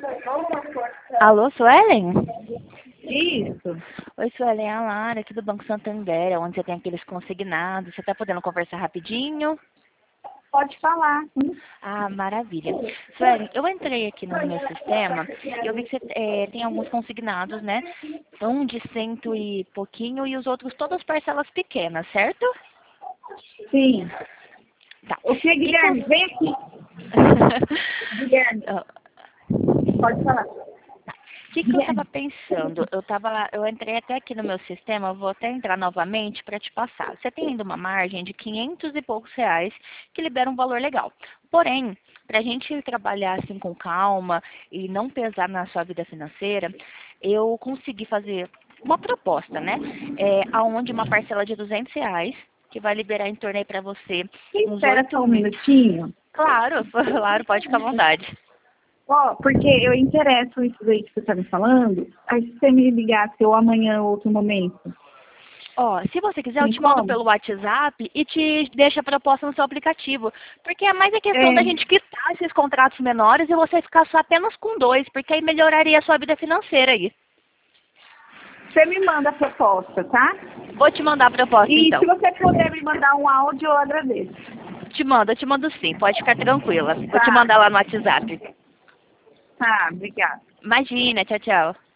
Alô, Suelen? Isso. Oi, Suelen, é a Lara aqui do Banco Santander, onde você tem aqueles consignados. Você está podendo conversar rapidinho? Pode falar. Ah, maravilha. Suelen, eu entrei aqui no meu sistema e eu vi que você tem alguns consignados, né? Um de cento e pouquinho e os outros todas parcelas pequenas, certo? Sim. Tá. O que, Guilherme? Vem aqui. Guilherme, pode falar. O que eu estava pensando? Eu entrei até aqui no meu sistema, eu vou até entrar novamente para te passar. Você tem ainda uma margem de 500 e poucos reais que libera um valor legal. Porém, para a gente trabalhar assim com calma e não pesar na sua vida financeira, eu consegui fazer uma proposta, né? Aonde uma parcela de 200 reais, que vai liberar em torno aí para você Você uns espera 8 só um meses. minutinho? Claro, claro, pode ficar à vontade. Ó, porque eu interesso isso aí que você está me falando. Aí se você me ligasse ou amanhã ou outro momento. Ó, se você quiser, eu Tem te mando como? pelo WhatsApp e te deixo a proposta no seu aplicativo. Porque é mais a questão da É, gente quitar esses contratos menores e você ficar só apenas com dois, porque aí melhoraria a sua vida financeira aí. você me manda a proposta, tá? Vou te mandar a proposta, E então. se você puder me mandar um áudio, eu agradeço. Eu te mando sim, pode ficar tranquila. Vou te Tá, mandar lá no WhatsApp. tá, obrigada. Imagina, tchau, tchau.